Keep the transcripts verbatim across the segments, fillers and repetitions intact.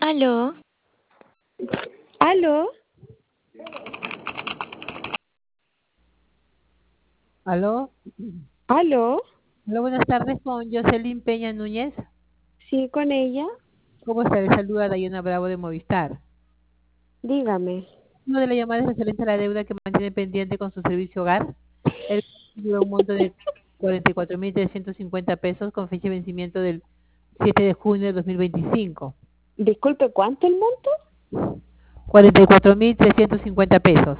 Aló, ¿Aló? ¿Aló? ¿Aló? Hola, buenas tardes con Jocelyn Peña Núñez. Sí, con ella. ¿Cómo está? Le saluda Dayana Bravo de Movistar. Dígame. Uno de la llamada es referente a la deuda que mantiene pendiente con su servicio hogar. El de un monto de cuarenta y cuatro mil trescientos cincuenta pesos con fecha de vencimiento del siete de junio de dos mil veinticinco. Disculpe, ¿cuánto el monto? cuarenta y cuatro mil trescientos cincuenta pesos.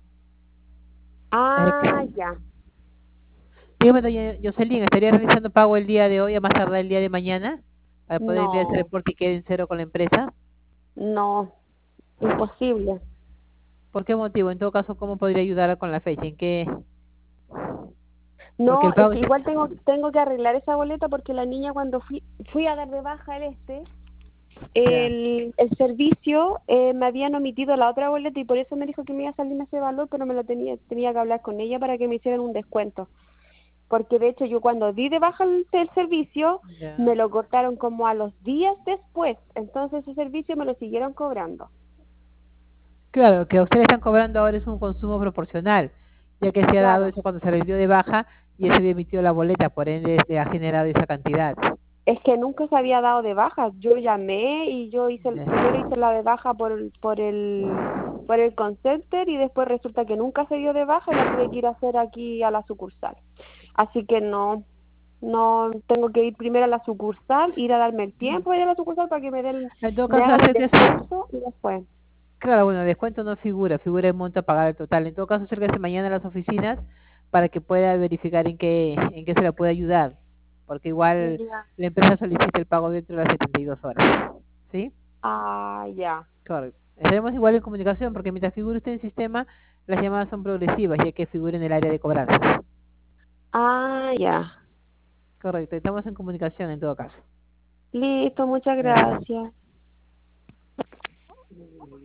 Eh, Ah, ya. dígame, doña Jocelyn, ¿estaría realizando pago el día de hoy, a más tardar el día de mañana, para poder enviar ese No, reporte y quede en cero con la empresa? no, imposible. ¿Por qué motivo? En todo caso, ¿cómo podría ayudar con la fecha? ¿En qué? Porque No, el es pago que es... igual tengo tengo que arreglar esa boleta porque la niña cuando fui fui a dar de baja el este, Ya. el, el servicio eh, me habían omitido la otra boleta y por eso me dijo que me iba a salir ese valor, pero me lo tenía tenía que hablar con ella para que me hicieran un descuento. Porque de hecho yo cuando di de baja el, el servicio, Ya. me lo cortaron como a los días después, entonces ese servicio me lo siguieron cobrando. Claro, que a ustedes están cobrando ahora es un consumo proporcional, ya que se ha dado Claro, eso cuando se les dio de baja y se había emitido la boleta, por ende se ha generado esa cantidad. es que nunca se había dado de baja, yo llamé y yo hice, el- Ya. primero hice la de baja por el, por el, por el call center y después resulta que nunca se dio de baja y la tuve que ir a hacer aquí a la sucursal. Así que no, no tengo que ir primero a la sucursal, ir a darme el tiempo de ir a la sucursal para que me den, En todo me caso, hagan el acérquese. descuento y después. Claro, bueno, descuento no figura, figura el monto a pagar el total. En todo caso, acérquese mañana a las oficinas para que pueda verificar en qué, en qué se la puede ayudar, porque igual Ya. la empresa solicita el pago dentro de las setenta y dos horas. ¿Sí? Ah, ya. Correcto. Estaremos igual en comunicación porque mientras figure usted en sistema, las llamadas son progresivas ya que figura en el área de cobranza. Ah, ya. Correcto, estamos en comunicación en todo caso. Listo, muchas Gracias. gracias.